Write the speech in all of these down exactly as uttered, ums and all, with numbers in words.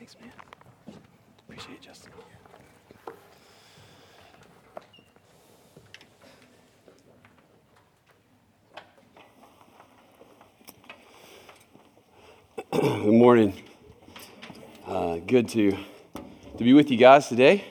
Thanks, man. Appreciate it, Justin. Good morning. Uh, good to to be with you guys today.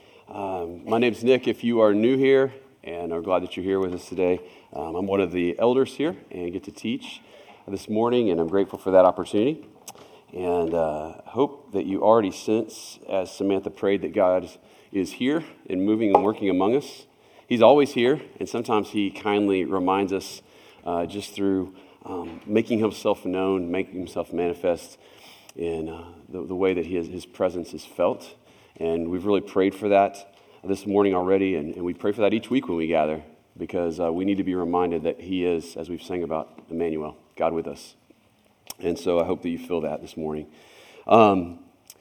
Um, my name's Nick. If you are new here and are glad that you're here with us today, um, I'm one of the elders here and get to teach this morning, and I'm grateful for that opportunity. And uh, hope that you already sense, as Samantha prayed, that God is here and moving and working among us. He's always here, and sometimes He kindly reminds us uh, just through Um, making himself known, making himself manifest in uh, the, the way that he has, his presence is felt. And we've really prayed for that this morning already, and, and we pray for that each week when we gather, because uh, we need to be reminded that he is, as we've sang about, Emmanuel, God with us. And so I hope that you feel that this morning. Um,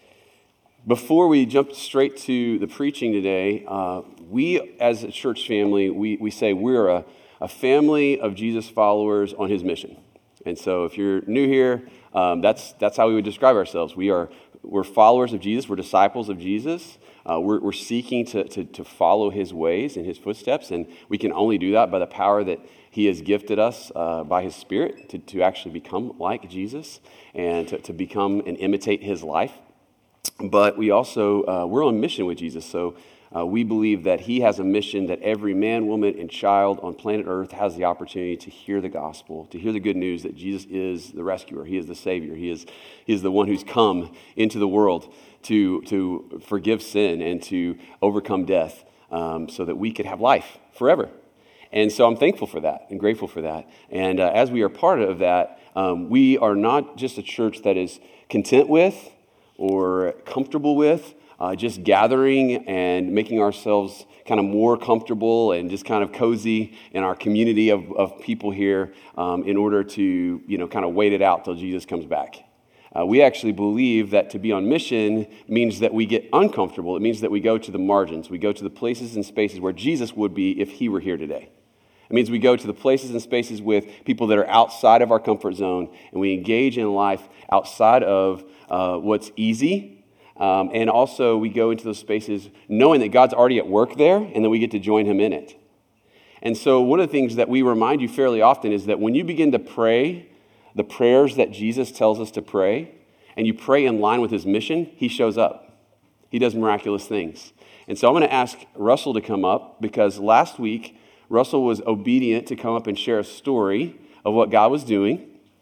before we jump straight to the preaching today, uh, we as a church family, we, we say we're a a family of Jesus followers on his mission. And so if you're new here, um, that's that's how we would describe ourselves. We are, we're followers of Jesus. We're disciples of Jesus. Uh, we're, we're seeking to, to, to follow his ways and his footsteps, and we can only do that by the power that he has gifted us uh, by his Spirit to, to actually become like Jesus and to, to become and imitate his life. But we also, uh, we're on mission with Jesus, so Uh, we believe that he has a mission that every man, woman, and child on planet Earth has the opportunity to hear the gospel, to hear the good news that Jesus is the rescuer, he is the Savior, he is, he is the one who's come into the world to, to forgive sin and to overcome death um, so that we could have life forever. And so I'm thankful for that and grateful for that. And uh, as we are part of that, um, we are not just a church that is content with or comfortable with Uh, just gathering and making ourselves kind of more comfortable and just kind of cozy in our community of, of people here um, in order to, you know, kind of wait it out till Jesus comes back. Uh, we actually believe that to be on mission means that we get uncomfortable. It means that we go to the margins. We go to the places and spaces where Jesus would be if he were here today. It means we go to the places and spaces with people that are outside of our comfort zone, and we engage in life outside of uh, what's easy. Um, and also we go into those spaces knowing that God's already at work there, and then we get to join him in it. And so one of the things that we remind you fairly often is that when you begin to pray the prayers that Jesus tells us to pray, and you pray in line with his mission, he shows up. He does miraculous things. And so I'm going to ask Russell to come up, because last week Russell was obedient to come up and share a story of what God was doing.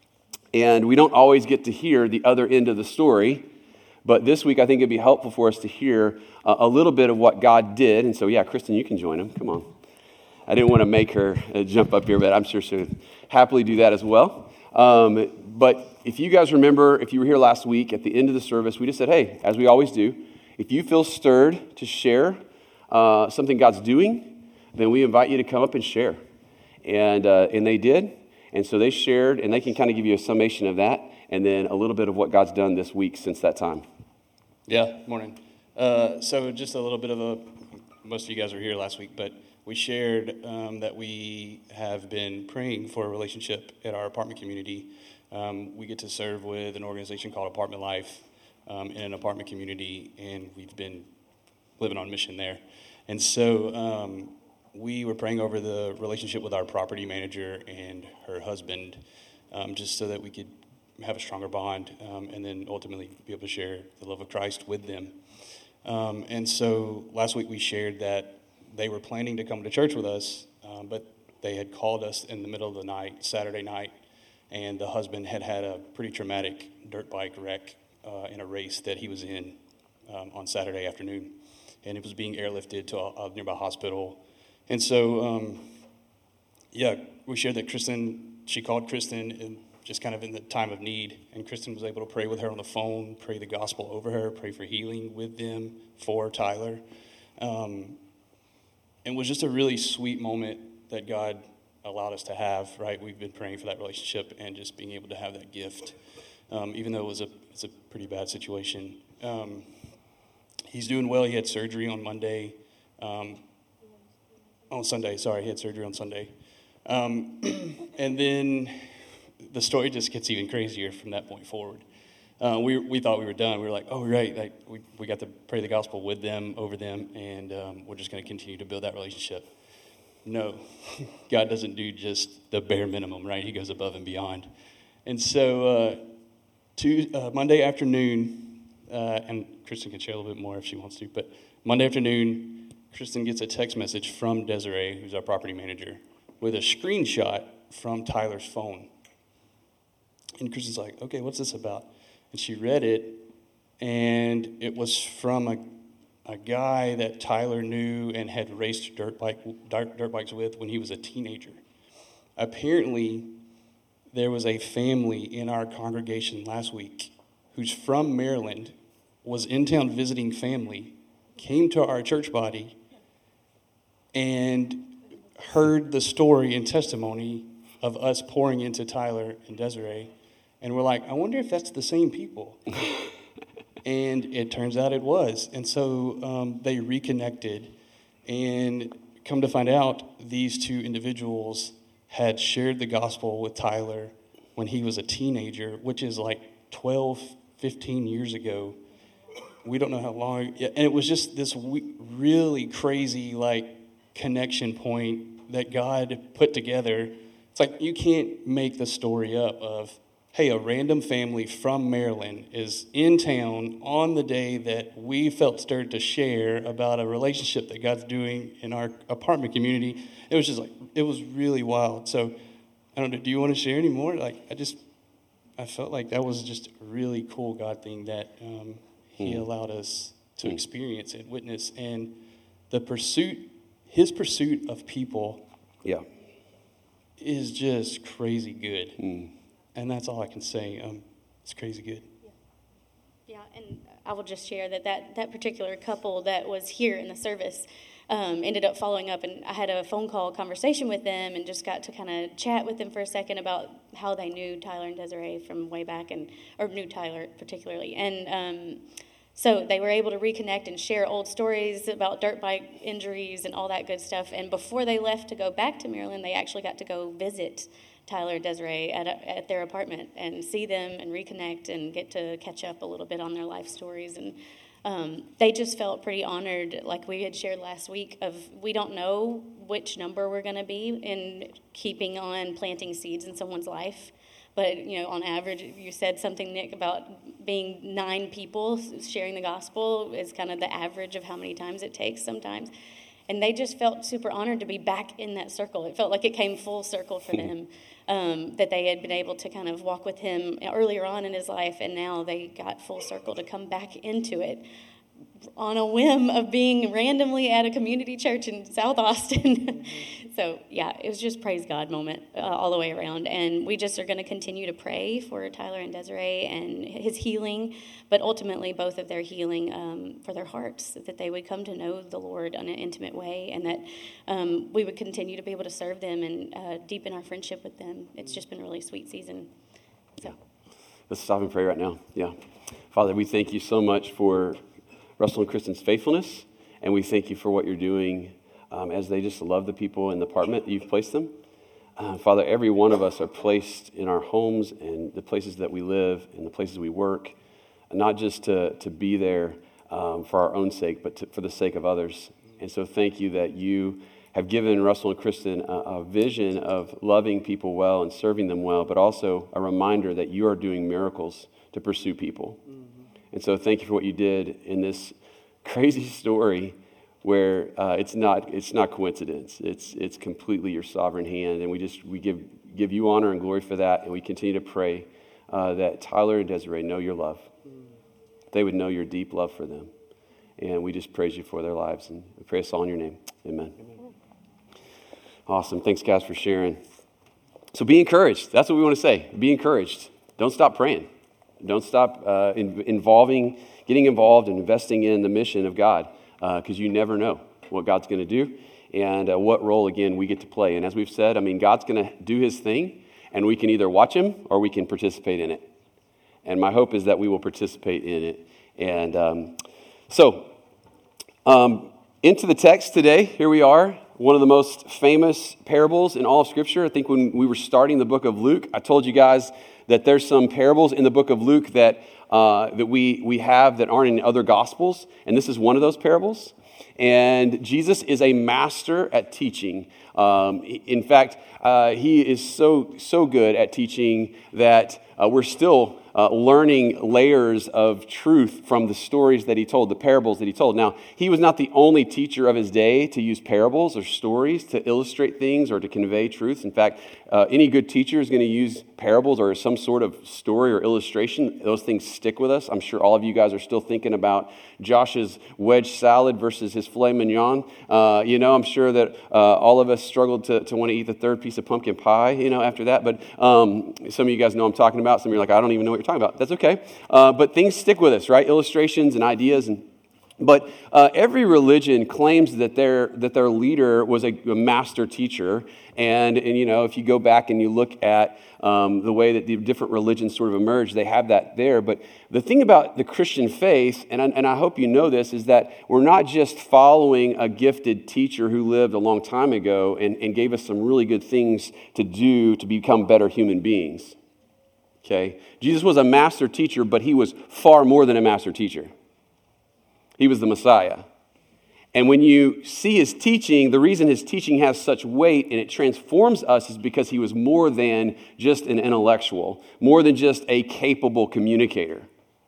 And we don't always get to hear the other end of the story. But this week, I think it'd be helpful for us to hear uh, a little bit of what God did. And so, yeah, Kristen, you can join him. Come on. I didn't want to make her uh, jump up here, but I'm sure she'll happily do that as well. Um, but if you guys remember, if you were here last week at the end of the service, we just said, hey, as we always do, if you feel stirred to share uh, something God's doing, then we invite you to come up and share. And uh, and they did. And so they shared, and they can kind of give you a summation of that, and then a little bit of what God's done this week since that time. Yeah, morning. Uh, so just a little bit of a, most of you guys were here last week, but we shared um, that we have been praying for a relationship at our apartment community. Um, we get to serve with an organization called Apartment Life um, in an apartment community, and we've been living on mission there. And so um, we were praying over the relationship with our property manager and her husband, um, just so that we could have a stronger bond, um, and then ultimately be able to share the love of Christ with them. Um, and so last week we shared that they were planning to come to church with us, um, but they had called us in the middle of the night, Saturday night, and the husband had had a pretty traumatic dirt bike wreck uh, in a race that he was in um, on Saturday afternoon, and it was being airlifted to a, a nearby hospital. And so, um, yeah, we shared that Kristen, she called Kristen and just kind of in the time of need, and Kristen was able to pray with her on the phone, pray the gospel over her, pray for healing with them for Tyler. Um, it was just a really sweet moment that God allowed us to have, right? We've been praying for that relationship and just being able to have that gift, um, even though it was a it's a pretty bad situation. Um, he's doing well. He had surgery on Monday, um, on Sunday, sorry, he had surgery on Sunday. Um, and then the story just gets even crazier from that point forward. uh, we we thought we were done. We were like, oh, right, like we, we got to pray the gospel with them, over them, and um, we're just going to continue to build that relationship. No, God doesn't do just the bare minimum, right? He goes above and beyond. And so uh, to, uh, Monday afternoon, uh, and Kristen can share a little bit more if she wants to, but Monday afternoon, Kristen gets a text message from Desiree, who's our property manager, with a screenshot from Tyler's phone. And Kristen's like, okay, what's this about? And she read it, and it was from a a guy that Tyler knew and had raced dirt bike dirt, dirt bikes with when he was a teenager. Apparently, there was a family in our congregation last week who's from Maryland, was in town visiting family, came to our church body, and heard the story and testimony of us pouring into Tyler and Desiree, and we're like, I wonder if that's the same people. And it turns out it was. And so um, they reconnected, and come to find out, these two individuals had shared the gospel with Tyler when he was a teenager, which is like twelve, fifteen years ago. We don't know how long. And it was just this really crazy, like, connection point that God put together. It's like you can't make the story up of, hey, a random family from Maryland is in town on the day that we felt stirred to share about a relationship that God's doing in our apartment community. It was just like, it was really wild. So, I don't know, do you want to share any more? Like, I just, I felt like that was just a really cool God thing that um, he mm. allowed us to mm. experience and witness. And the pursuit, his pursuit of people yeah. is just crazy good. Mm. And that's all I can say. Um, it's crazy good. Yeah. yeah, and I will just share that, that that particular couple that was here in the service um, ended up following up, and I had a phone call conversation with them and just got to kind of chat with them for a second about how they knew Tyler and Desiree from way back, and or knew Tyler particularly. And um, so they were able to reconnect and share old stories about dirt bike injuries and all that good stuff. And before they left to go back to Maryland, they actually got to go visit Tyler and Desiree at, a, at their apartment and see them and reconnect and get to catch up a little bit on their life stories. And um, they just felt pretty honored, like we had shared last week, of we don't know which number we're going to be in keeping on planting seeds in someone's life. But, you know, on average, you said something, Nick, about being nine people sharing the gospel is kind of the average of how many times it takes sometimes. And they just felt super honored to be back in that circle. It felt like it came full circle for them, um, that they had been able to kind of walk with him earlier on in his life, and now they got full circle to come back into it on a whim of being randomly at a community church in South Austin. So, yeah, it was just praise God moment uh, all the way around. And we just are going to continue to pray for Tyler and Desiree and his healing, but ultimately both of their healing um, for their hearts, that they would come to know the Lord in an intimate way, and that um, we would continue to be able to serve them and uh, deepen our friendship with them. It's just been a really sweet season. So, let's stop and pray right now. Yeah. Father, we thank you so much for Russell and Kristen's faithfulness, and we thank you for what you're doing um, as they just love the people in the apartment that you've placed them. Uh, Father, every one of us are placed in our homes and the places that we live and the places we work, not just to, to be there um, for our own sake, but to, for the sake of others. And so thank you that you have given Russell and Kristen a, a vision of loving people well and serving them well, but also a reminder that you are doing miracles to pursue people. Mm-hmm. And so thank you for what you did in this crazy story where uh, it's not it's not coincidence. It's it's completely your sovereign hand, and we just we give give you honor and glory for that, and we continue to pray uh, that Tyler and Desiree know your love. They would know your deep love for them, and we just praise you for their lives, and we pray us all in your name. Amen. Amen. Awesome. Thanks, guys, for sharing. So be encouraged. That's what we want to say. Be encouraged. Don't stop praying. Don't stop uh, in, involving, getting involved and investing in the mission of God, because uh, you never know what God's going to do and uh, what role, again, we get to play. And as we've said, I mean, God's going to do his thing, and we can either watch him or we can participate in it. And my hope is that we will participate in it. And um, so, um, into the text today, here we are. one of the most famous parables in all of Scripture. I think when we were starting the book of Luke, I told you guys that there's some parables in the book of Luke that uh, that we we have that aren't in other Gospels, and this is one of those parables. And Jesus is a master at teaching. Um, in fact, uh, he is so so good at teaching that uh, we're still Uh, learning layers of truth from the stories that he told, the parables that he told. Now, he was not the only teacher of his day to use parables or stories to illustrate things or to convey truths. In fact, uh, any good teacher is going to use parables or some sort of story or illustration. Those things stick with us. I'm sure all of you guys are still thinking about Josh's wedge salad versus his filet mignon. Uh, you know, I'm sure that uh, all of us struggled to, to want to eat the third piece of pumpkin pie, you know, after that. But um, some of you guys know what I'm talking about. Some of you are like, I don't even know what you're talking about. That's okay. Uh, but things stick with us, right? Illustrations and ideas. and But uh, every religion claims that their that their leader was a, a master teacher. And, and, you know, if you go back and you look at um, the way that the different religions sort of emerged, they have that there. But the thing about the Christian faith, and I, and I hope you know this, is that we're not just following a gifted teacher who lived a long time ago and, and gave us some really good things to do to become better human beings. Okay? Jesus was a master teacher, but he was far more than a master teacher. He was the Messiah. And when you see his teaching, the reason his teaching has such weight and it transforms us is because he was more than just an intellectual, more than just a capable communicator.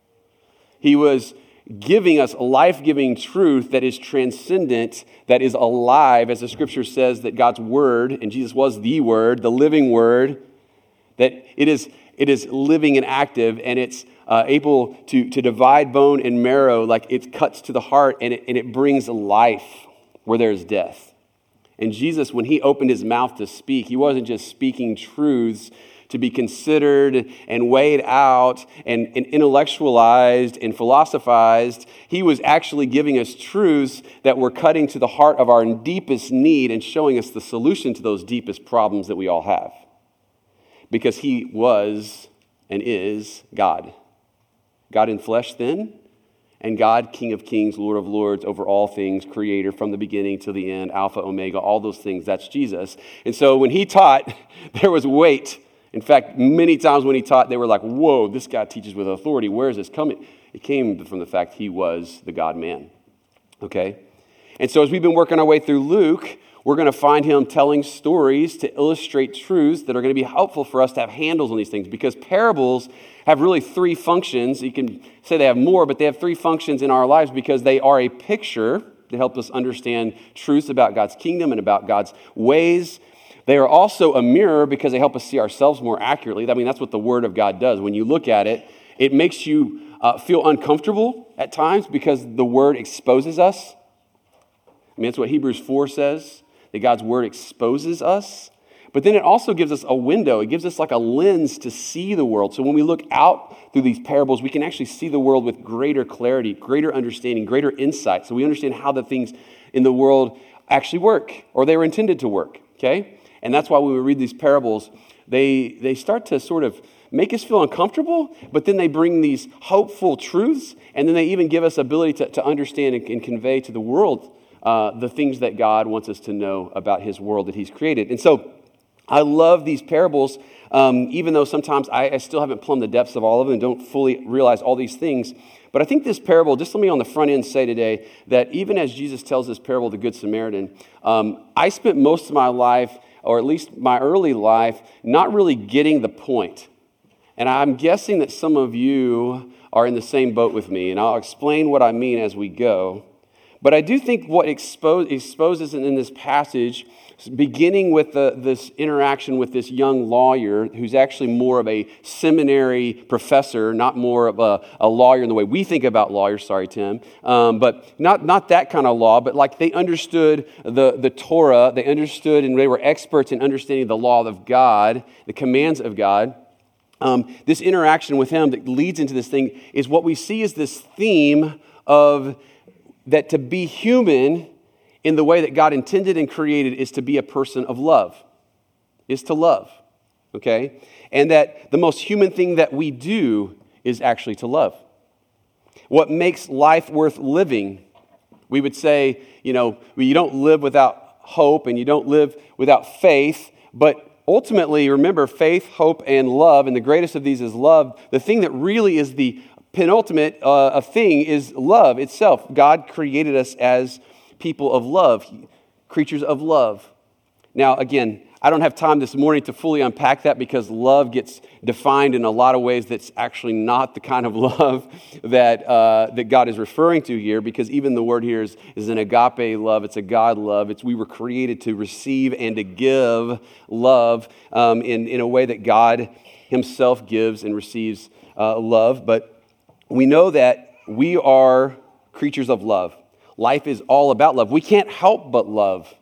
He was giving us life-giving truth that is transcendent, that is alive, as the scripture says that God's word, and Jesus was the word, the living word, that it is it is living and active, and it's Uh, able to, to divide bone and marrow, like it cuts to the heart, and it, and it brings life where there's death. And Jesus, when he opened his mouth to speak, he wasn't just speaking truths to be considered and weighed out and, and intellectualized and philosophized. He was actually giving us truths that were cutting to the heart of our deepest need and showing us the solution to those deepest problems that we all have. Because he was and is God. God in flesh then, and God, King of kings, Lord of lords, over all things, creator from the beginning to the end, Alpha, Omega, all those things, that's Jesus. And so when he taught, there was weight. In fact, many times when he taught, they were like, whoa, this guy teaches with authority. Where is this coming? It came from the fact he was the God-man. Okay? And so as we've been working our way through Luke, we're going to find him telling stories to illustrate truths that are going to be helpful for us to have handles on these things, because parables have really three functions. You can say they have more, but they have three functions in our lives because they are a picture to help us understand truths about God's kingdom and about God's ways. They are also a mirror because they help us see ourselves more accurately. I mean, that's what the Word of God does. When you look at it, it makes you uh, feel uncomfortable at times because the Word exposes us. I mean, that's what Hebrews four says, that God's Word exposes us. But then it also gives us a window. It gives us like a lens to see the world. So when we look out through these parables, we can actually see the world with greater clarity, greater understanding, greater insight. So we understand how the things in the world actually work, or they were intended to work, okay? And that's why when we read these parables, they, they start to sort of make us feel uncomfortable, but then they bring these hopeful truths, and then they even give us ability to, to understand and, and convey to the world uh, the things that God wants us to know about his world that he's created. And so I love these parables, um, even though sometimes I, I still haven't plumbed the depths of all of them and don't fully realize all these things. But I think this parable, just let me on the front end say today that even as Jesus tells this parable of the Good Samaritan, um, I spent most of my life, or at least my early life, not really getting the point. And I'm guessing that some of you are in the same boat with me, and I'll explain what I mean as we go. But I do think what expose, exposes in this passage, beginning with the, this interaction with this young lawyer who's actually more of a seminary professor, not more of a, a lawyer in the way we think about lawyers, sorry, Tim, um, but not, not that kind of law, but like they understood the, the Torah, they understood and they were experts in understanding the law of God, the commands of God. Um, this interaction with him that leads into this thing is what we see is this theme of that to be human in the way that God intended and created is to be a person of love, is to love, okay? And that the most human thing that we do is actually to love. What makes life worth living, we would say, you know, you don't live without hope and you don't live without faith. But ultimately, remember, faith, hope, and love, and the greatest of these is love. The thing that really is the penultimate uh, thing is love itself. God created us as people of love, creatures of love. Now, again, I don't have time this morning to fully unpack that because love gets defined in a lot of ways that's actually not the kind of love that uh, that God is referring to here, because even the word here is, is an agape love. It's a God love. It's we were created to receive and to give love um, in, in a way that God himself gives and receives uh, love. But we know that we are creatures of love. Life is all about love. We can't help but love.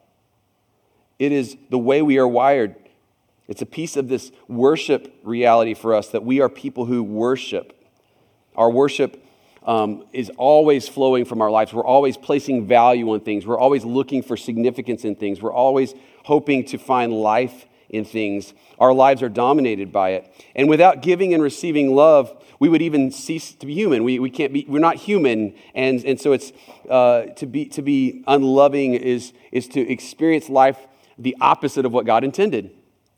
It is the way we are wired. It's a piece of this worship reality for us that we are people who worship. Our worship um, is always flowing from our lives. We're always placing value on things. We're always looking for significance in things. We're always hoping to find life in things. Our lives are dominated by it. And without giving and receiving love, we would even cease to be human. We we can't be. We're not human, and and so it's uh, to be to be unloving is is to experience life the opposite of what God intended,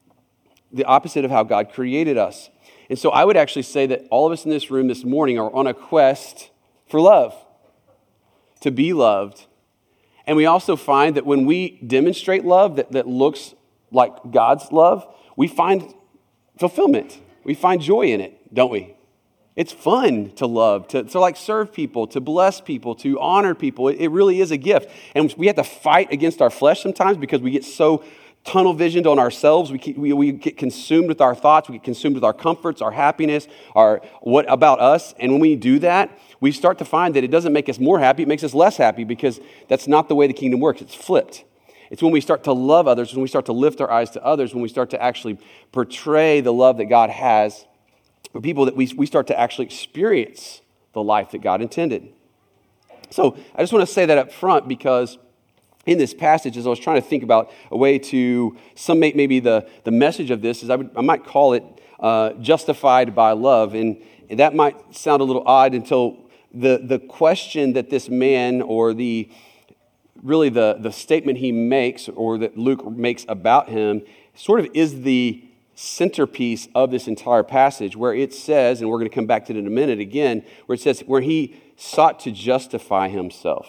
the opposite of how God created us. And so I would actually say that all of us in this room this morning are on a quest for love, to be loved. And we also find that when we demonstrate love that, that looks like God's love, we find fulfillment. We find joy in it, don't we? It's fun to love, to, to like serve people, to bless people, to honor people. It, it really is a gift. And we have to fight against our flesh sometimes because we get so tunnel visioned on ourselves. We, keep, we, we get consumed with our thoughts. We get consumed with our comforts, our happiness, our what about us. And when we do that, we start to find that it doesn't make us more happy. It makes us less happy because that's not the way the kingdom works. It's flipped. It's when we start to love others, when we start to lift our eyes to others, when we start to actually portray the love that God has for people, that we, we start to actually experience the life that God intended. So I just want to say that up front because in this passage, as I was trying to think about a way to summate maybe the, the message of this, is I, would, I might call it uh, justified by love. And, and that might sound a little odd until the, the question that this man or the really the, the statement he makes or that Luke makes about him sort of is the centerpiece of this entire passage, where it says, and we're going to come back to it in a minute again, where it says, where he sought to justify himself.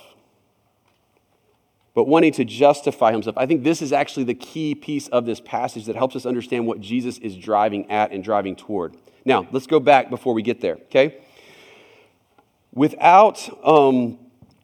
But wanting to justify himself, I think this is actually the key piece of this passage that helps us understand what Jesus is driving at and driving toward. Now, let's go back before we get there, okay? Without, um,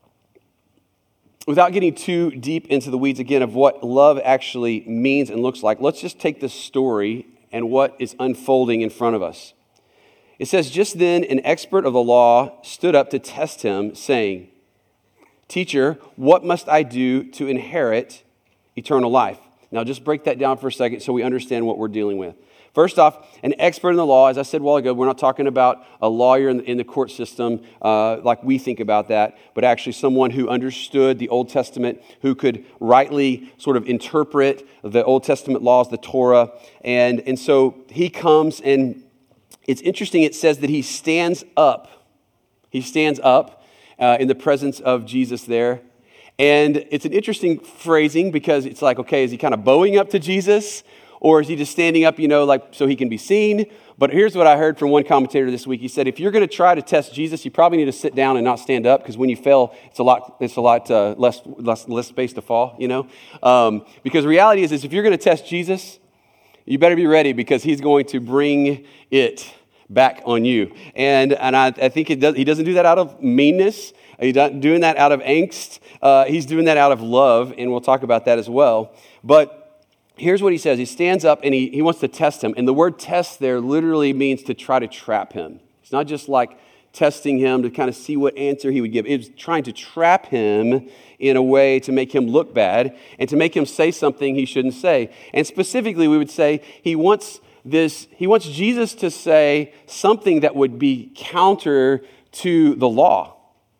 without getting too deep into the weeds again of what love actually means and looks like, let's just take this story and what is unfolding in front of us. It says, just then an expert of the law stood up to test him, saying, "Teacher, what must I do to inherit eternal life?" Now, just break that down for a second so we understand what we're dealing with. First off, an expert in the law, as I said a while ago, we're not talking about a lawyer in the, in the court system uh, like we think about that, but actually someone who understood the Old Testament, who could rightly sort of interpret the Old Testament laws, the Torah. And, and so he comes, and it's interesting, it says that he stands up. He stands up uh, in the presence of Jesus there. And it's an interesting phrasing because it's like, okay, is he kind of bowing up to Jesus? Or is he just standing up, you know, like so he can be seen? But here's what I heard from one commentator this week. He said, if you're going to try to test Jesus, you probably need to sit down and not stand up, because when you fail, it's a lot, it's a lot uh, less, less, less space to fall, you know. Um, because the reality is, is if you're going to test Jesus, you better be ready, because he's going to bring it back on you. And and I, I think it does, he doesn't do that out of meanness. He's not doing that out of angst. Uh, he's doing that out of love, and we'll talk about that as well. But here's what he says. He stands up and he, he wants to test him. And the word test there literally means to try to trap him. It's not just like testing him to kind of see what answer he would give. It's trying to trap him in a way to make him look bad and to make him say something he shouldn't say. And specifically, we would say he wants this, he wants Jesus to say something that would be counter to the law.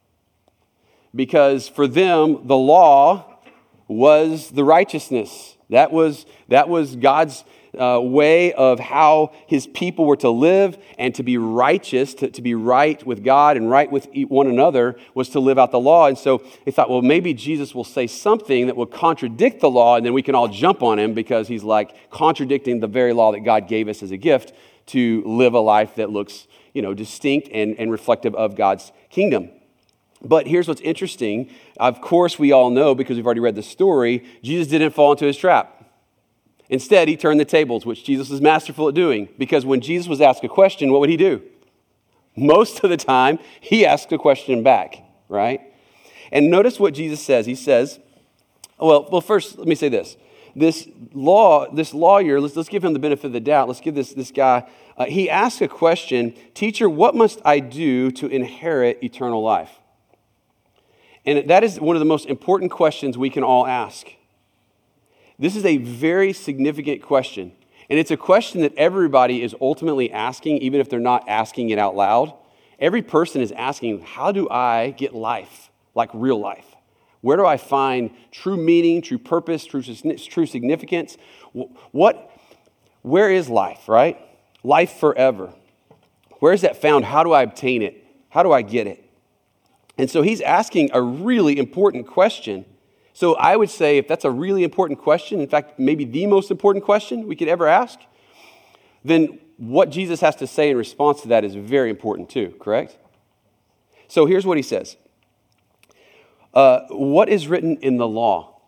Because for them, the law was the righteousness. That was that was God's uh, way of how his people were to live and to be righteous, to, to be right with God and right with one another, was to live out the law. And so they thought, well, maybe Jesus will say something that will contradict the law, and then we can all jump on him because he's like contradicting the very law that God gave us as a gift to live a life that looks, you know, distinct and, and reflective of God's kingdom. But here's what's interesting. Of course, we all know, because we've already read the story, Jesus didn't fall into his trap. Instead, he turned the tables, which Jesus is masterful at doing. Because when Jesus was asked a question, what would he do? Most of the time, he asked a question back, right? And notice what Jesus says. He says, well, well, first, let me say this. This law, this lawyer, let's, let's give him the benefit of the doubt. Let's give this, this guy, uh, he asked a question, "Teacher, what must I do to inherit eternal life?" And that is one of the most important questions we can all ask. This is a very significant question. And it's a question that everybody is ultimately asking, even if they're not asking it out loud. Every person is asking, how do I get life, like real life? Where do I find true meaning, true purpose, true, true significance? What, where is life, right? Life forever. Where is that found? How do I obtain it? How do I get it? And so he's asking a really important question. So I would say if that's a really important question, in fact, maybe the most important question we could ever ask, then what Jesus has to say in response to that is very important too, correct? So here's what he says. Uh, what is written in the law?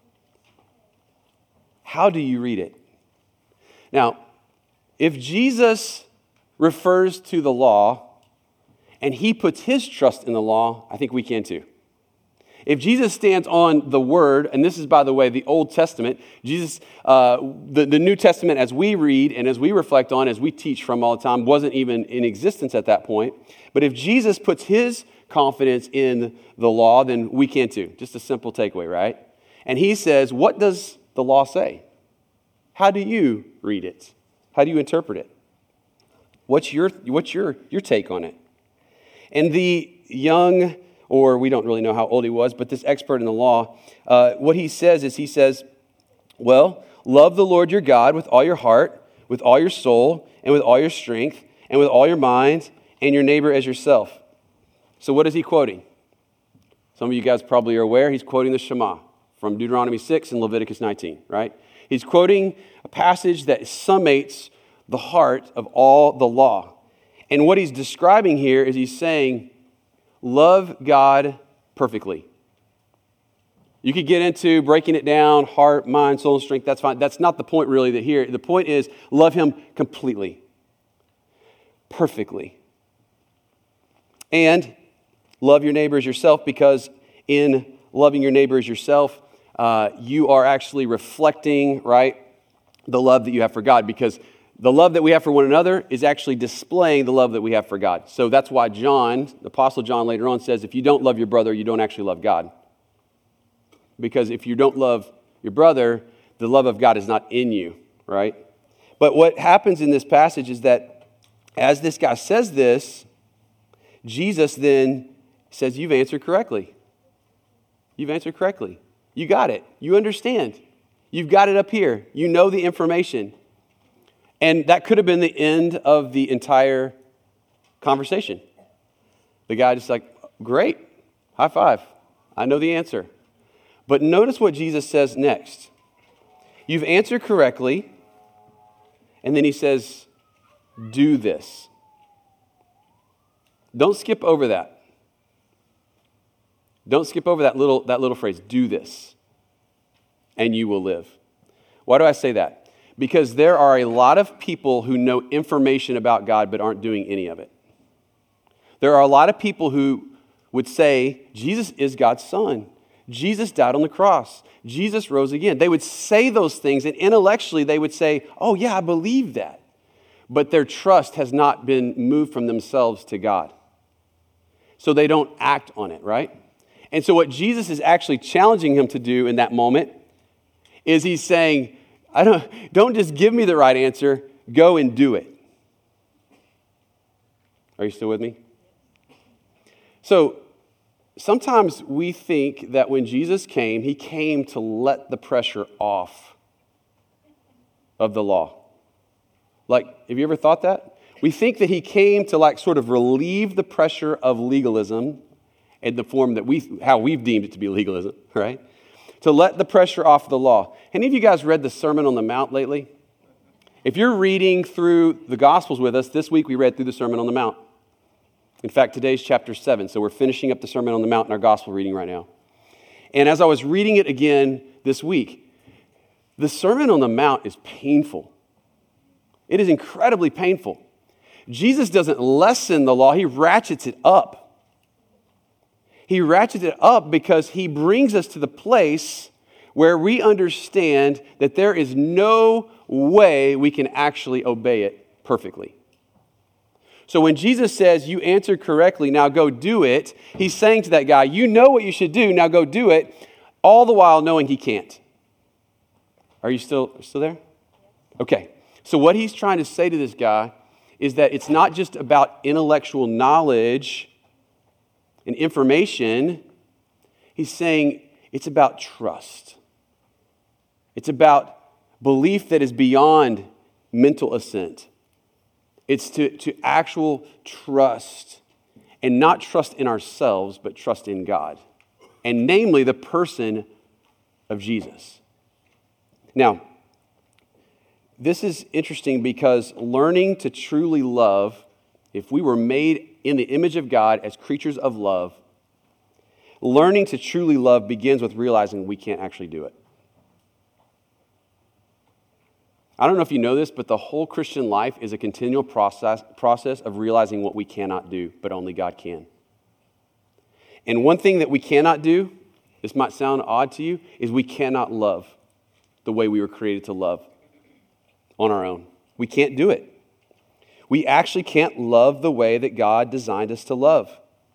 How do you read it? Now, if Jesus refers to the law and he puts his trust in the law, I think we can too. If Jesus stands on the Word, and this is, by the way, the Old Testament, Jesus, uh, the, the New Testament, as we read and as we reflect on, as we teach from all the time, wasn't even in existence at that point. But if Jesus puts his confidence in the law, then we can too. Just a simple takeaway, right? And he says, what does the law say? How do you read it? How do you interpret it? What's your, what's your, your take on it? And the young... or we don't really know how old he was, but this expert in the law, uh, what he says is he says, well, love the Lord your God with all your heart, with all your soul, and with all your strength, and with all your mind, and your neighbor as yourself. So what is he quoting? Some of you guys probably are aware he's quoting the Shema from Deuteronomy six and Leviticus nineteen, right? He's quoting a passage that summates the heart of all the law. And what he's describing here is he's saying, love God perfectly. You could get into breaking it down, heart, mind, soul, and strength. That's fine. That's not the point really that here. The point is love him completely, perfectly. And love your neighbor as yourself, because in loving your neighbor as yourself, uh, you are actually reflecting, right, the love that you have for God, because the love that we have for one another is actually displaying the love that we have for God. So that's why John, the Apostle John later on says, if you don't love your brother, you don't actually love God. Because if you don't love your brother, the love of God is not in you, right? But what happens in this passage is that as this guy says this, Jesus then says, you've answered correctly. You've answered correctly. You got it. You understand. You've got it up here. You know the information. And that could have been the end of the entire conversation. The guy just like, great, high five. I know the answer. But notice what Jesus says next. You've answered correctly. And then he says, do this. Don't skip over that. Don't skip over that little, that little phrase, do this, and you will live. Why do I say that? Because there are a lot of people who know information about God but aren't doing any of it. There are a lot of people who would say, Jesus is God's son. Jesus died on the cross. Jesus rose again. They would say those things, and intellectually they would say, oh yeah, I believe that. But their trust has not been moved from themselves to God. So they don't act on it, right? And so what Jesus is actually challenging him to do in that moment is he's saying, I don't, don't just give me the right answer, go and do it. Are you still with me? So sometimes we think that when Jesus came, he came to let the pressure off. of the law. Like, have you ever thought that? We think that he came to like sort of relieve the pressure of legalism in the form that we, how we've deemed it to be legalism, right? To let the pressure off the law. Any of you guys read the Sermon on the Mount lately? If you're reading through the Gospels with us, this week we read through the Sermon on the Mount. In fact, today's chapter seven, so we're finishing up the Sermon on the Mount in our Gospel reading right now. And as I was reading it again this week, the Sermon on the Mount is painful. It is incredibly painful. Jesus doesn't lessen the law, he ratchets it up. He ratchets it up because he brings us to the place where we understand that there is no way we can actually obey it perfectly. So when Jesus says, you answered correctly, now go do it, he's saying to that guy, you know what you should do, now go do it, all the while knowing he can't. Are you still, still there? Okay. So what he's trying to say to this guy is that it's not just about intellectual knowledge and information. He's saying it's about trust. It's about belief that is beyond mental assent. It's to, to actual trust, and not trust in ourselves, but trust in God, and namely the person of Jesus. Now, this is interesting because learning to truly love, if we were made in the image of God as creatures of love, learning to truly love begins with realizing we can't actually do it. I don't know if you know this, but the whole Christian life is a continual process, process of realizing what we cannot do, but only God can. And one thing that we cannot do, this might sound odd to you, is we cannot love the way we were created to love on our own. We can't do it. We actually can't love the way that God designed us to love.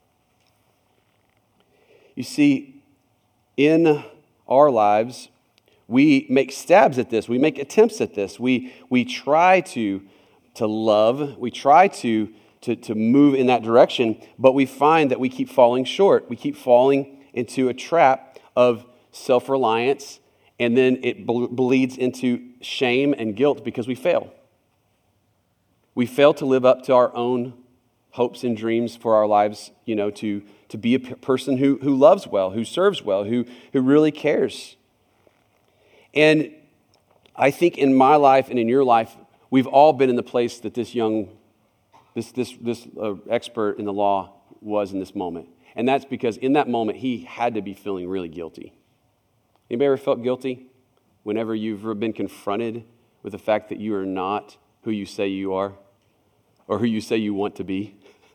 You see, in our lives, we make stabs at this. We make attempts at this. We we try to, to love. We try to, to, to move in that direction, but we find that we keep falling short. We keep falling into a trap of self-reliance, and then it bleeds into shame and guilt because we fail. We fail to live up to our own hopes and dreams for our lives, you know, to, to be a person who, who loves well, who serves well, who, who really cares. And I think in my life and in your life, we've all been in the place that this young, this, this, this uh, expert in the law was in this moment. And that's because in that moment, he had to be feeling really guilty. Anybody ever felt guilty whenever you've been confronted with the fact that you are not who you say you are or who you say you want to be?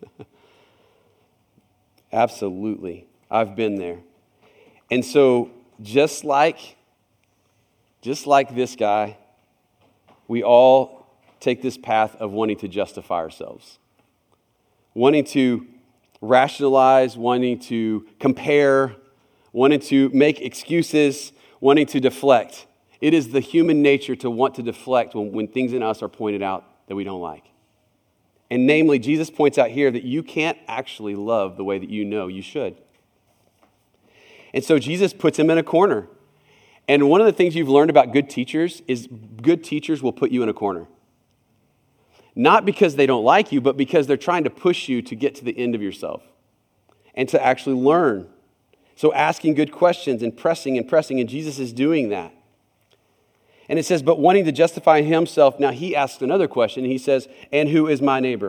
Absolutely. I've been there. And so just like, just like this guy, we all take this path of wanting to justify ourselves, wanting to rationalize, wanting to compare, wanting to make excuses, wanting to deflect. It is the human nature to want to deflect when, when things in us are pointed out that we don't like. And namely, Jesus points out here that you can't actually love the way that you know you should. And so Jesus puts him in a corner. And one of the things you've learned about good teachers is good teachers will put you in a corner. Not because they don't like you, but because they're trying to push you to get to the end of yourself and to actually learn. So asking good questions and pressing and pressing, and Jesus is doing that. And it says, but wanting to justify himself, now he asks another question. He says, and who is my neighbor?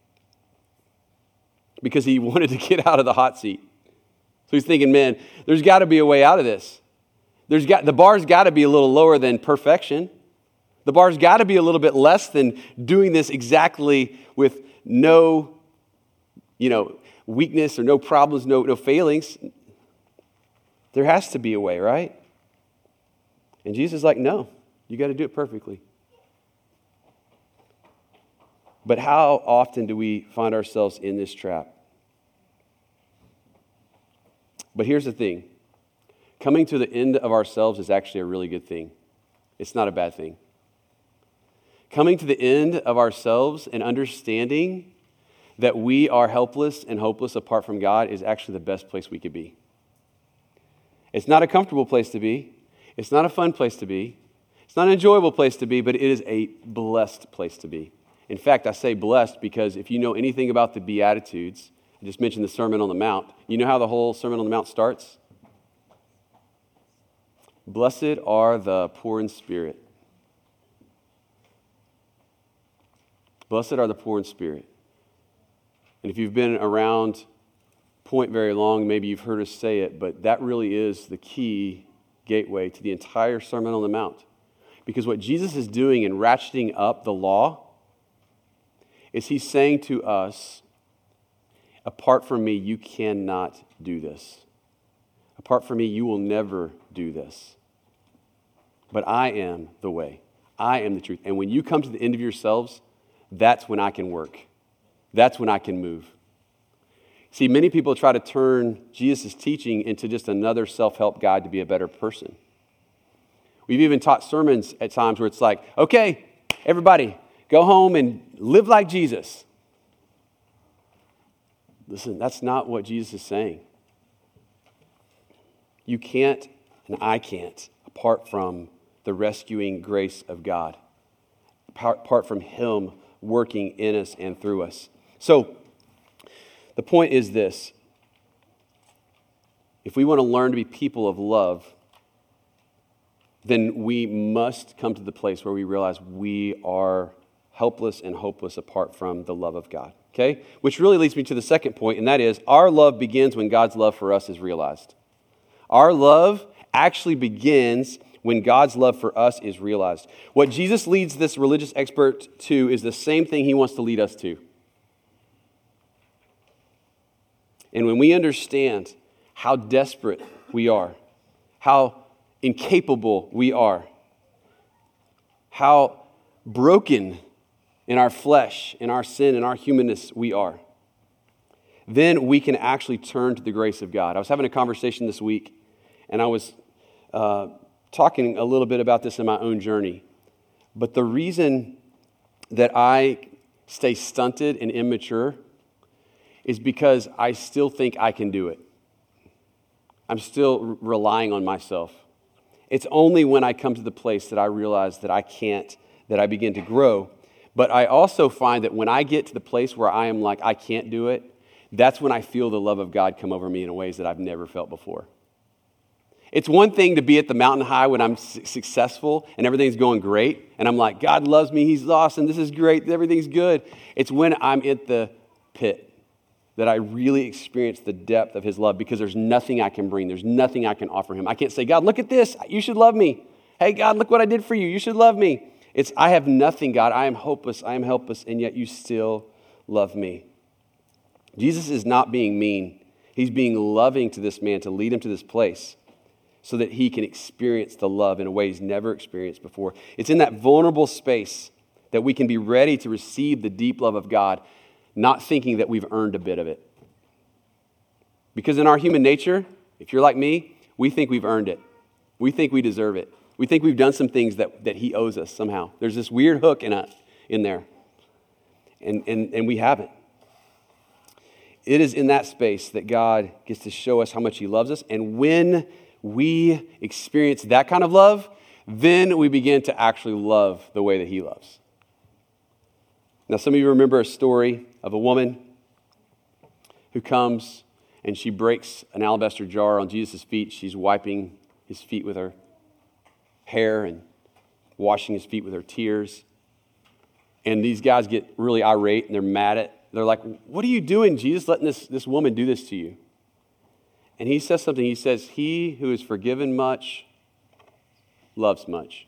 Because he wanted to get out of the hot seat. So he's thinking, man, there's got to be a way out of this. There's got the bar's got to be a little lower than perfection. The bar's got to be a little bit less than doing this exactly with no, you know, weakness or no problems, no, no failings. There has to be a way, right? And Jesus is like, no, you got to do it perfectly. But how often do we find ourselves in this trap? But here's the thing. Coming to the end of ourselves is actually a really good thing. It's not a bad thing. Coming to the end of ourselves and understanding that we are helpless and hopeless apart from God is actually the best place we could be. It's not a comfortable place to be. It's not a fun place to be. It's not an enjoyable place to be, but it is a blessed place to be. In fact, I say blessed because if you know anything about the Beatitudes, I just mentioned the Sermon on the Mount. You know how the whole Sermon on the Mount starts? Blessed are the poor in spirit. Blessed are the poor in spirit. And if you've been around Point very long, maybe you've heard us say it, but that really is the key gateway to the entire Sermon on the Mount. Because what Jesus is doing in ratcheting up the law is he's saying to us, apart from me, you cannot do this. Apart from me, you will never do this. But I am the way. I am the truth. And when you come to the end of yourselves, that's when I can work. That's when I can move. See, many people try to turn Jesus' teaching into just another self-help guide to be a better person. We've even taught sermons at times where it's like, okay, everybody, go home and live like Jesus. Listen, that's not what Jesus is saying. You can't, and I can't, apart from the rescuing grace of God, apart from Him working in us and through us. So, the point is this. If we want to learn to be people of love, then we must come to the place where we realize we are helpless and hopeless apart from the love of God. Okay? Which really leads me to the second point, and that is our love begins when God's love for us is realized. Our love actually begins when God's love for us is realized. What Jesus leads this religious expert to is the same thing He wants to lead us to. And when we understand how desperate we are, how incapable we are, how broken in our flesh, in our sin, in our humanness we are, then we can actually turn to the grace of God. I was having a conversation this week, and I was uh, talking a little bit about this in my own journey. But the reason that I stay stunted and immature is because I still think I can do it. I'm still r- relying on myself. It's only when I come to the place that I realize that I can't, that I begin to grow. But I also find that when I get to the place where I am like, I can't do it, that's when I feel the love of God come over me in ways that I've never felt before. It's one thing to be at the mountain high when I'm su- successful and everything's going great, and I'm like, God loves me, He's awesome, this is great, everything's good. It's when I'm at the pit that I really experience the depth of His love, because there's nothing I can bring. There's nothing I can offer Him. I can't say, God, look at this. You should love me. Hey, God, look what I did for you. You should love me. It's, I have nothing, God. I am hopeless. I am helpless, and yet you still love me. Jesus is not being mean. He's being loving to this man to lead him to this place so that he can experience the love in a way he's never experienced before. It's in that vulnerable space that we can be ready to receive the deep love of God, not thinking that we've earned a bit of it. Because in our human nature, if you're like me, we think we've earned it. We think we deserve it. We think we've done some things that, that He owes us somehow. There's this weird hook in us, in there. And, and, and we haven't. It is in that space that God gets to show us how much He loves us. And when we experience that kind of love, then we begin to actually love the way that He loves. Now, some of you remember a story of a woman who comes and she breaks an alabaster jar on Jesus' feet. She's wiping His feet with her hair and washing His feet with her tears. And these guys get really irate and they're mad at, they're like, what are you doing, Jesus, letting this, this woman do this to you? And He says something. He says, he who is forgiven much loves much.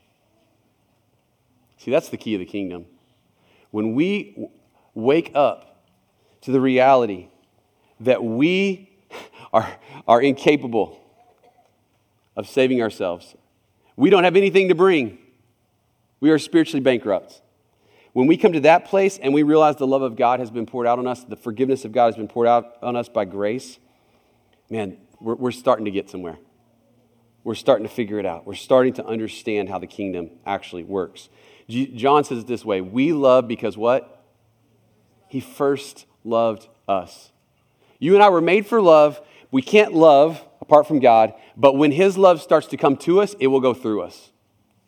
See, that's the key of the kingdom. When we w- wake up to the reality that we are, are incapable of saving ourselves, we don't have anything to bring. We are spiritually bankrupt. When we come to that place and we realize the love of God has been poured out on us, the forgiveness of God has been poured out on us by grace, man, we're, we're starting to get somewhere. We're starting to figure it out. We're starting to understand how the kingdom actually works. G- John says it this way, we love because what? He first loved us. You and I were made for love. We can't love apart from God, but when His love starts to come to us, it will go through us.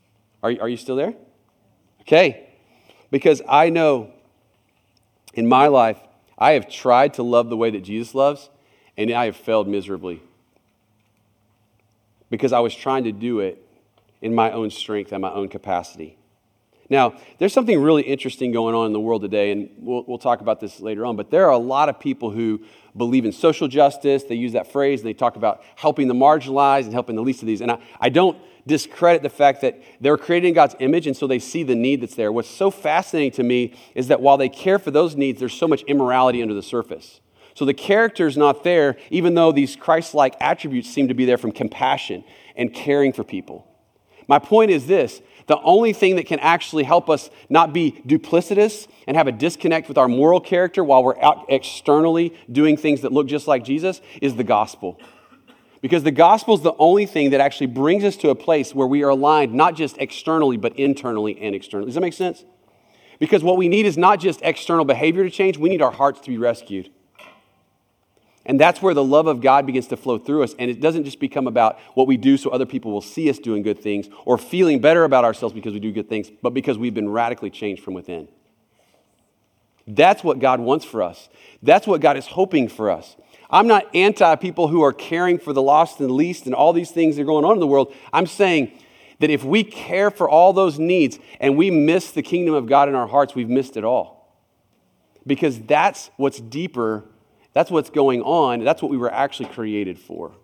Are, are you still there? Okay. Because I know in my life, I have tried to love the way that Jesus loves, and I have failed miserably. Because I was trying to do it in my own strength and my own capacity. Now, there's something really interesting going on in the world today, and we'll, we'll talk about this later on, but there are a lot of people who believe in social justice. They use that phrase, and they talk about helping the marginalized and helping the least of these. And I, I don't discredit the fact that they're created in God's image, and so they see the need that's there. What's so fascinating to me is that while they care for those needs, there's so much immorality under the surface. So the character's not there, even though these Christ-like attributes seem to be there from compassion and caring for people. My point is this: the only thing that can actually help us not be duplicitous and have a disconnect with our moral character while we're out externally doing things that look just like Jesus is the gospel. Because the gospel is the only thing that actually brings us to a place where we are aligned not just externally, but internally and externally. Does that make sense? Because what we need is not just external behavior to change, we need our hearts to be rescued. And that's where the love of God begins to flow through us. And it doesn't just become about what we do so other people will see us doing good things or feeling better about ourselves because we do good things, but because we've been radically changed from within. That's what God wants for us. That's what God is hoping for us. I'm not anti people who are caring for the lost and the least and all these things that are going on in the world. I'm saying that if we care for all those needs and we miss the kingdom of God in our hearts, we've missed it all. Because that's what's deeper. That's what's going on. That's what we were actually created for.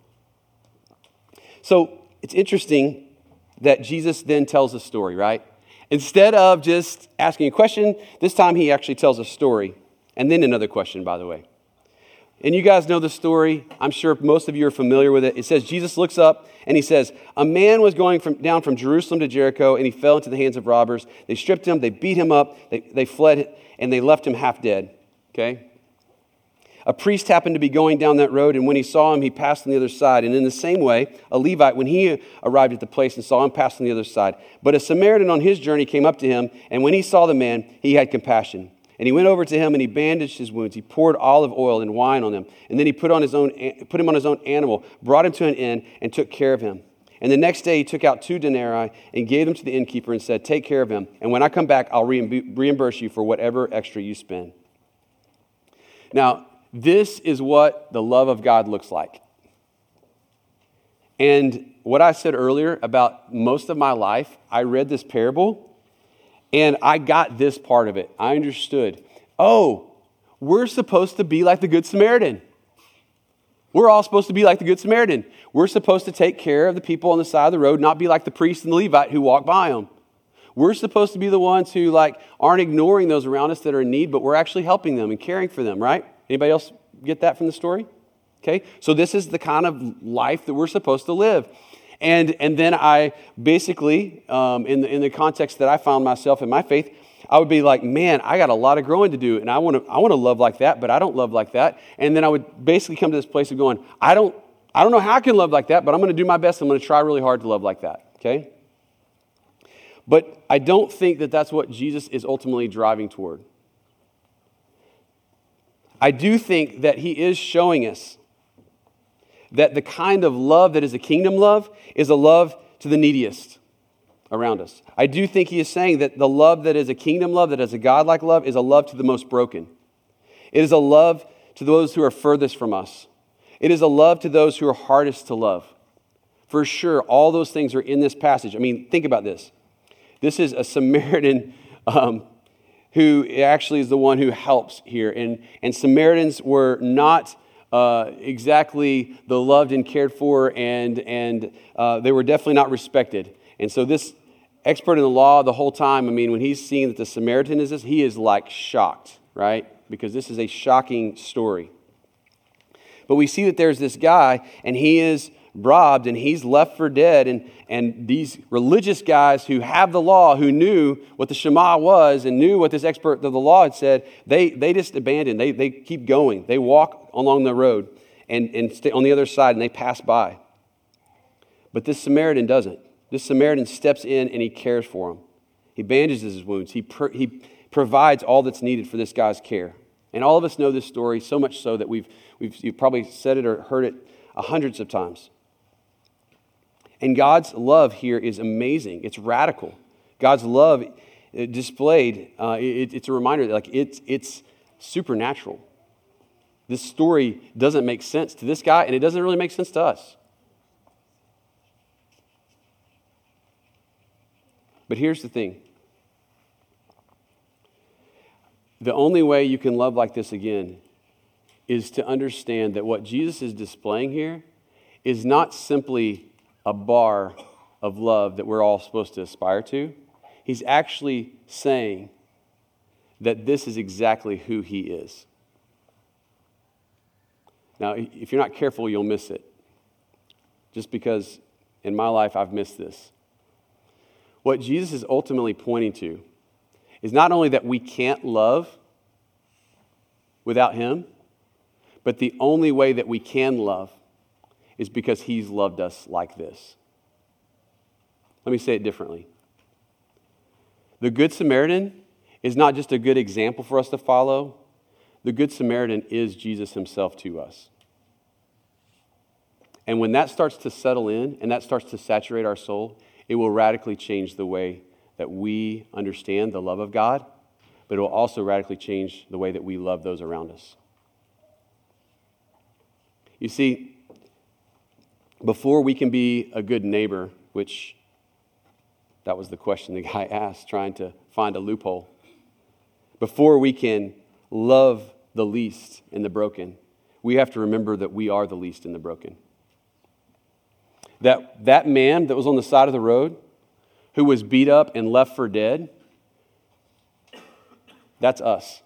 So it's interesting that Jesus then tells a story, right? Instead of just asking a question, this time he actually tells a story. And then another question, by the way. And you guys know the story. I'm sure most of you are familiar with it. It says Jesus looks up and he says, a man was going from, down from Jerusalem to Jericho, and he fell into the hands of robbers. They stripped him, they beat him up, they, they fled, and they left him half dead. Okay? A priest happened to be going down that road, and when he saw him, he passed on the other side. And in the same way, a Levite, when he arrived at the place and saw him, passed on the other side. But a Samaritan on his journey came up to him, and when he saw the man, he had compassion. And he went over to him, and he bandaged his wounds. He poured olive oil and wine on him. And then he put on his own, put him on his own animal, brought him to an inn, and took care of him. And the next day he took out two denarii and gave them to the innkeeper and said, take care of him. And when I come back, I'll reimburse you for whatever extra you spend. Now, this is what the love of God looks like. And what I said earlier about most of my life, I read this parable and I got this part of it. I understood, oh, we're supposed to be like the Good Samaritan. We're all supposed to be like the Good Samaritan. We're supposed to take care of the people on the side of the road, not be like the priest and the Levite who walk by them. We're supposed to be the ones who like aren't ignoring those around us that are in need, but we're actually helping them and caring for them, right? Anybody else get that from the story? Okay, so this is the kind of life that we're supposed to live. And and then I basically, um, in the in the context that I found myself in my faith, I would be like, man, I got a lot of growing to do, and I want to I want to love like that, but I don't love like that. And then I would basically come to this place of going, I don't I don't know how I can love like that, but I'm going to do my best. I'm going to try really hard to love like that. Okay. But I don't think that that's what Jesus is ultimately driving toward. I do think that he is showing us that the kind of love that is a kingdom love is a love to the neediest around us. I do think he is saying that the love that is a kingdom love, that is a God-like love, is a love to the most broken. It is a love to those who are furthest from us. It is a love to those who are hardest to love. For sure, all those things are in this passage. I mean, think about this. This is a Samaritan um, who actually is the one who helps here. And, and Samaritans were not uh, exactly the loved and cared for, and, and uh, they were definitely not respected. And so this expert in the law the whole time, I mean, when he's seeing that the Samaritan is this, he is like shocked, right? Because this is a shocking story. But we see that there's this guy, and he is robbed, and he's left for dead, and, and these religious guys who have the law, who knew what the Shema was and knew what this expert of the law had said, they, they just abandon. They, they keep going. They walk along the road and, and stay on the other side, and they pass by. But this Samaritan doesn't. This Samaritan steps in, and he cares for him. He bandages his wounds. He, pr- he provides all that's needed for this guy's care. And all of us know this story, so much so that we've, we've you've probably said it or heard it hundreds of times. And God's love here is amazing. It's radical. God's love uh, displayed, uh, it, it's a reminder that like it's, it's supernatural. This story doesn't make sense to this guy, and it doesn't really make sense to us. But here's the thing. The only way you can love like this again is to understand that what Jesus is displaying here is not simply a bar of love that we're all supposed to aspire to. He's actually saying that this is exactly who he is. Now, if you're not careful, you'll miss it. Just because in my life I've missed this. What Jesus is ultimately pointing to is not only that we can't love without him, but the only way that we can love is because he's loved us like this. Let me say it differently. The Good Samaritan is not just a good example for us to follow. The Good Samaritan is Jesus himself to us. And when that starts to settle in and that starts to saturate our soul, it will radically change the way that we understand the love of God, but it will also radically change the way that we love those around us. You see, before we can be a good neighbor, which that was the question the guy asked, trying to find a loophole. Before we can love the least and the broken, we have to remember that we are the least and the broken. That that man that was on the side of the road, who was beat up and left for dead, that's us.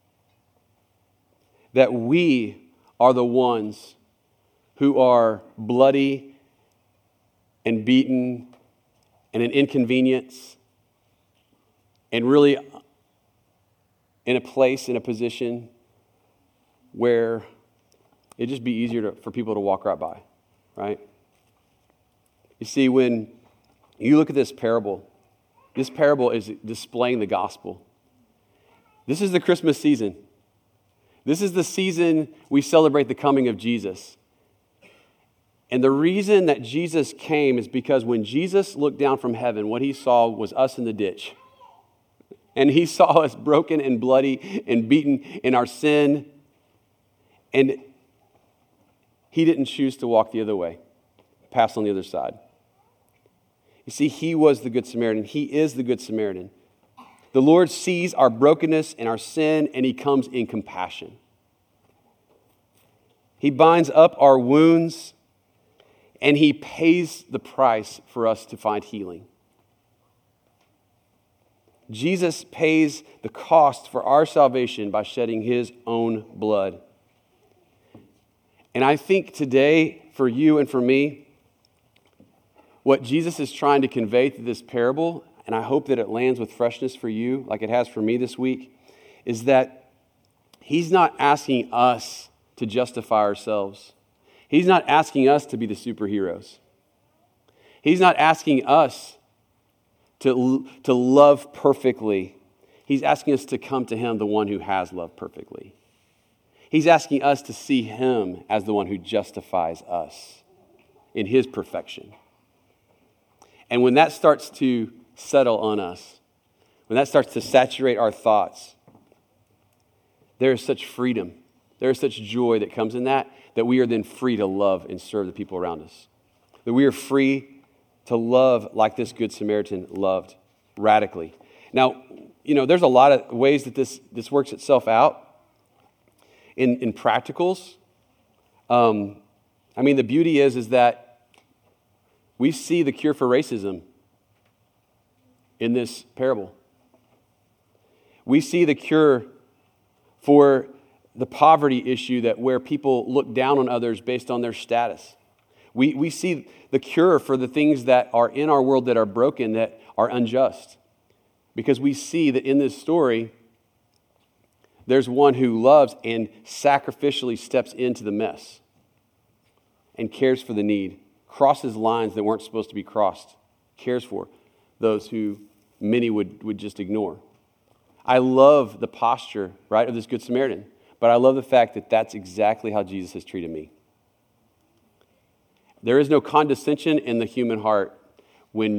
That we are the ones who are bloody and beaten and an inconvenience and really in a place, in a position where it'd just be easier to, for people to walk right by, right? You see, when you look at this parable, this parable is displaying the gospel. This is the Christmas season. This is the season we celebrate the coming of Jesus. And the reason that Jesus came is because when Jesus looked down from heaven, what he saw was us in the ditch. And he saw us broken and bloody and beaten in our sin. And he didn't choose to walk the other way, pass on the other side. You see, he was the Good Samaritan. He is the Good Samaritan. The Lord sees our brokenness and our sin, and he comes in compassion. He binds up our wounds, and he pays the price for us to find healing. Jesus pays the cost for our salvation by shedding his own blood. And I think today, for you and for me, what Jesus is trying to convey through this parable, and I hope that it lands with freshness for you, like it has for me this week, is that he's not asking us to justify ourselves. He's not asking us to be the superheroes. He's not asking us to, to love perfectly. He's asking us to come to him, the one who has loved perfectly. He's asking us to see him as the one who justifies us in his perfection. And when that starts to settle on us, when that starts to saturate our thoughts, there is such freedom, there is such joy that comes in that, that we are then free to love and serve the people around us. That we are free to love like this Good Samaritan loved, radically. Now, you know, there's a lot of ways that this, this works itself out in, in practicals. Um, I mean, the beauty is, is that we see the cure for racism in this parable. We see the cure for the poverty issue, that where people look down on others based on their status. We, we see the cure for the things that are in our world that are broken, that are unjust. Because we see that in this story, there's one who loves and sacrificially steps into the mess and cares for the need, crosses lines that weren't supposed to be crossed, cares for those who many would, would just ignore. I love the posture, right, of this Good Samaritan, but I love the fact that that's exactly how Jesus has treated me. There is no condescension in the human heart when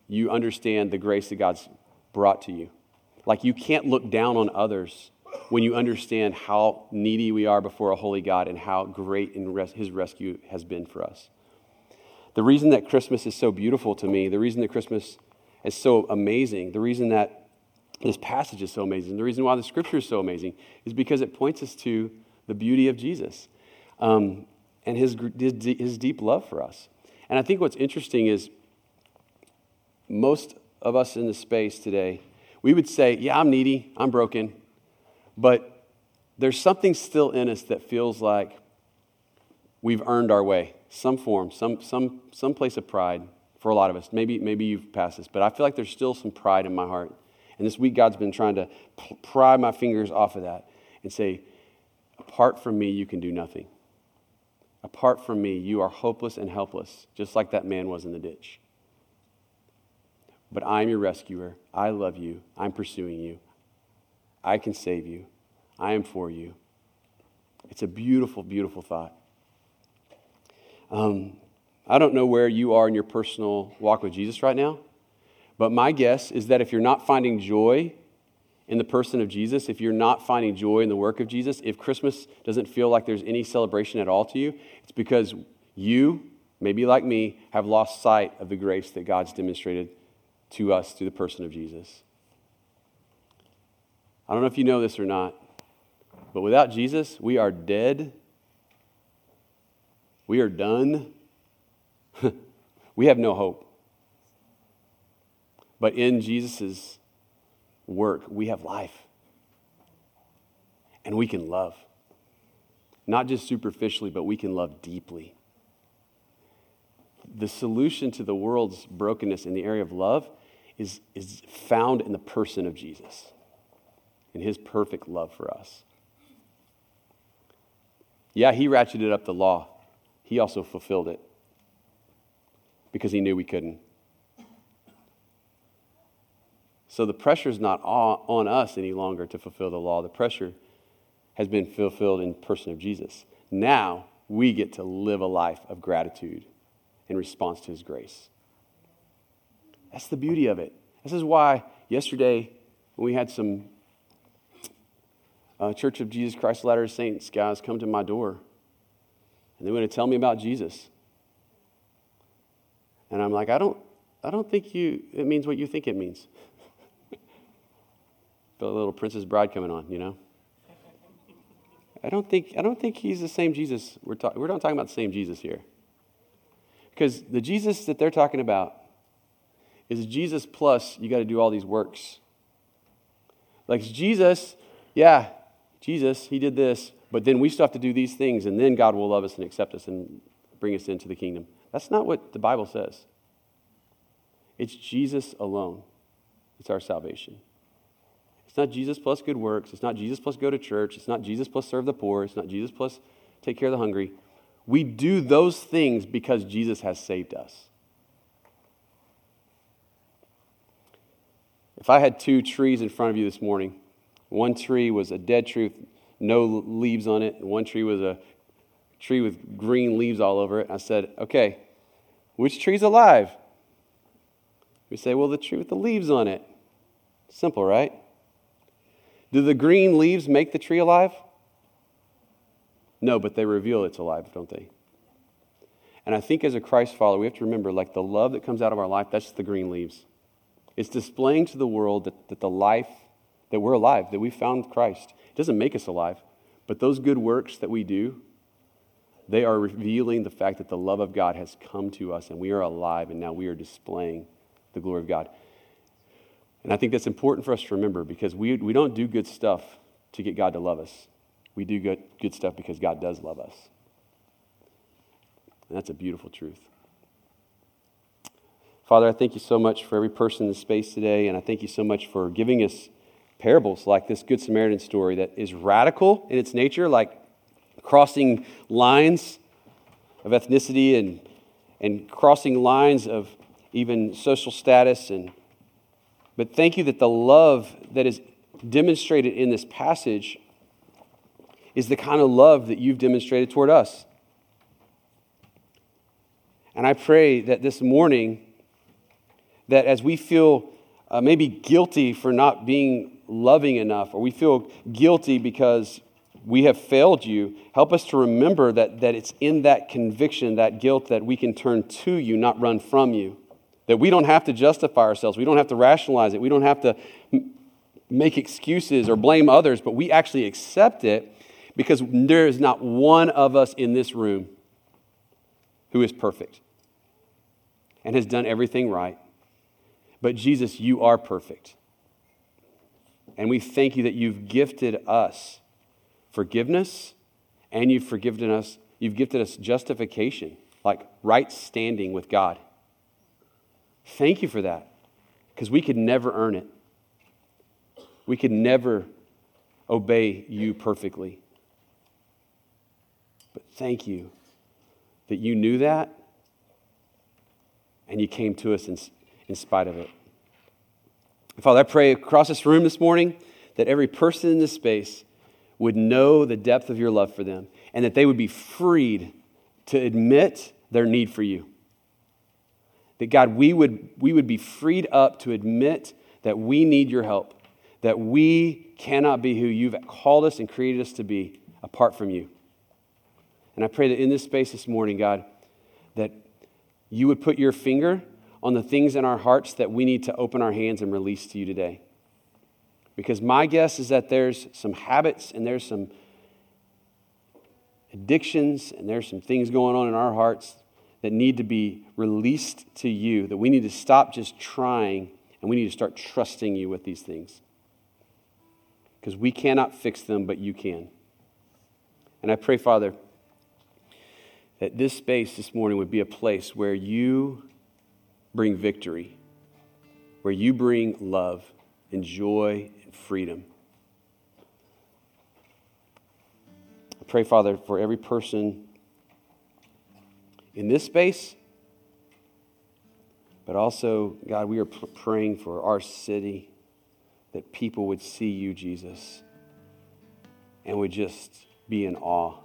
you understand the grace that God's brought to you. Like you can't look down on others when you understand how needy we are before a holy God and how great in res- his rescue has been for us. The reason that Christmas is so beautiful to me, the reason that Christmas is so amazing, the reason that this passage is so amazing, the reason why the scripture is so amazing is because it points us to the beauty of Jesus um, and his, his, his deep love for us. And I think what's interesting is most of us in this space today, we would say, yeah, I'm needy, I'm broken, but there's something still in us that feels like we've earned our way, some form, some some some place of pride for a lot of us. Maybe maybe you've passed this, but I feel like there's still some pride in my heart. And this week, God's been trying to pry my fingers off of that and say, apart from me, you can do nothing. Apart from me, you are hopeless and helpless, just like that man was in the ditch. But I'm your rescuer. I love you. I'm pursuing you. I can save you. I am for you. It's a beautiful, beautiful thought. Um, I don't know where you are in your personal walk with Jesus right now, but my guess is that if you're not finding joy in the person of Jesus, if you're not finding joy in the work of Jesus, if Christmas doesn't feel like there's any celebration at all to you, it's because you, maybe like me, have lost sight of the grace that God's demonstrated to us through the person of Jesus. I don't know if you know this or not, but without Jesus, we are dead. We are done. We have no hope. But in Jesus' work, we have life. And we can love. Not just superficially, but we can love deeply. The solution to the world's brokenness in the area of love is, is found in the person of Jesus and his perfect love for us. Yeah, he ratcheted up the law. He also fulfilled it because he knew we couldn't. So the pressure is not on us any longer to fulfill the law. The pressure has been fulfilled in the person of Jesus. Now we get to live a life of gratitude in response to his grace. That's the beauty of it. This is why yesterday when we had some uh, Church of Jesus Christ of Latter-day Saints guys come to my door and they want to tell me about Jesus. And I'm like, I don't I don't think you it means what you think it means. Feel a little Princess Bride coming on, you know? I don't think I don't think he's the same Jesus. We're ta- we're not talking about the same Jesus here. Because the Jesus that they're talking about is Jesus plus you got to do all these works. Like Jesus, yeah, Jesus, he did this, but then we still have to do these things, and then God will love us and accept us and bring us into the kingdom. That's not what the Bible says. It's Jesus alone. It's our salvation. It's not Jesus plus good works. It's not Jesus plus go to church. It's not Jesus plus serve the poor. It's not Jesus plus take care of the hungry. We do those things because Jesus has saved us. If I had two trees in front of you this morning, one tree was a dead tree with no leaves on it, and one tree was a tree with green leaves all over it. I said, okay, which tree's alive? We say, well, the tree with the leaves on it. Simple, right? Do the green leaves make the tree alive? No, but they reveal it's alive, don't they? And I think as a Christ follower, we have to remember, like the love that comes out of our life, that's the green leaves. It's displaying to the world that, that the life, that we're alive, that we found Christ. It doesn't make us alive, but those good works that we do, they are revealing the fact that the love of God has come to us and we are alive and now we are displaying the glory of God. And I think that's important for us to remember because we, we don't do good stuff to get God to love us. We do good, good stuff because God does love us. And that's a beautiful truth. Father, I thank you so much for every person in this space today, and I thank you so much for giving us parables like this Good Samaritan story that is radical in its nature, like crossing lines of ethnicity and, and crossing lines of even social status. And but thank you that the love that is demonstrated in this passage is the kind of love that you've demonstrated toward us. And I pray that this morning that as we feel uh, maybe guilty for not being loving enough, or we feel guilty because we have failed you, help us to remember that, that it's in that conviction, that guilt, that we can turn to you, not run from you. That we don't have to justify ourselves. We don't have to rationalize it. We don't have to m- make excuses or blame others, but we actually accept it because there is not one of us in this room who is perfect and has done everything right. But Jesus, you are perfect. And we thank you that you've gifted us forgiveness, and you've forgiven us, you've gifted us justification, like right standing with God. Thank you for that, because we could never earn it. We could never obey you perfectly. But thank you that you knew that, and you came to us in, in spite of it. Father, I pray across this room this morning that every person in this space would know the depth of your love for them, and that they would be freed to admit their need for you. That God, we would, we would be freed up to admit that we need your help, that we cannot be who you've called us and created us to be apart from you. And I pray that in this space this morning, God, that you would put your finger on the things in our hearts that we need to open our hands and release to you today. Because my guess is that there's some habits and there's some addictions and there's some things going on in our hearts that need to be released to you, that we need to stop just trying and we need to start trusting you with these things. Because we cannot fix them, but you can. And I pray, Father, that this space this morning would be a place where you bring victory, where you bring love and joy and freedom. I pray, Father, for every person in this space, but also, God, we are p- praying for our city, that people would see you, Jesus, and would just be in awe.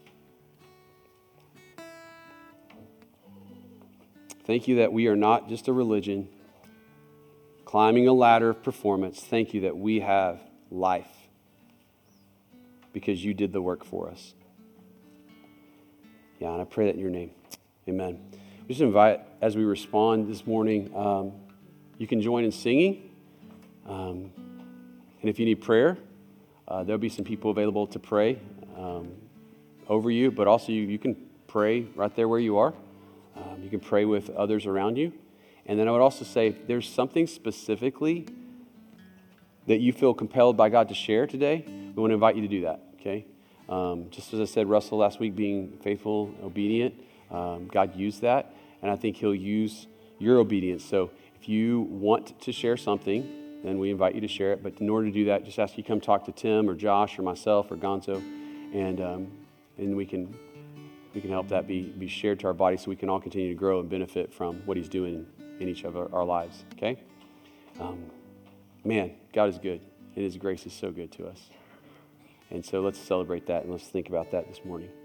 Thank you that we are not just a religion climbing a ladder of performance. Thank you that we have life because you did the work for us. Yeah, and I pray that in your name. Amen. We just invite, as we respond this morning, um, you can join in singing. Um, and if you need prayer, uh, there'll be some people available to pray um, over you, but also you, you can pray right there where you are. Um, you can pray with others around you. And then I would also say, if there's something specifically that you feel compelled by God to share today, we want to invite you to do that, okay? Um, just as I said, Russell, last week, being faithful, obedient, um, God used that, and I think he'll use your obedience. So if you want to share something, then we invite you to share it. But in order to do that, just ask you to come talk to Tim or Josh or myself or Gonzo, and um, and we can we can help that be, be shared to our body so we can all continue to grow and benefit from what he's doing in each of our, our lives, okay? Um, man, God is good, and his grace is so good to us. And so let's celebrate that, and let's think about that this morning.